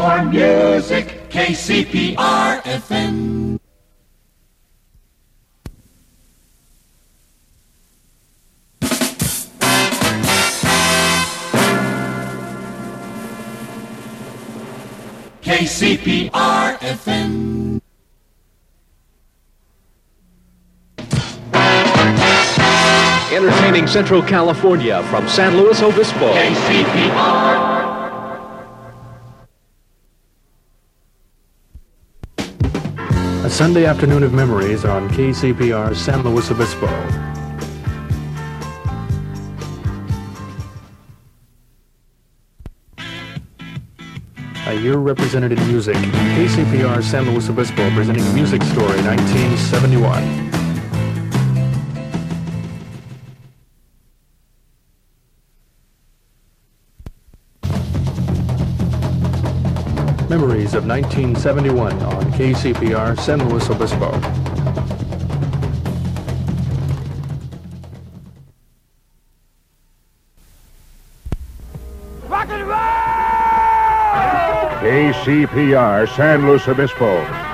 more music, KCPR-FM. KCPR-FM. Entertaining Central California from San Luis Obispo. KCPR. A Sunday afternoon of memories on KCPR San Luis Obispo. A year represented in music. KCPR San Luis Obispo presenting Music Story 1971. Memories of 1971 on KCPR San Luis Obispo. KCPR San Luis Obispo.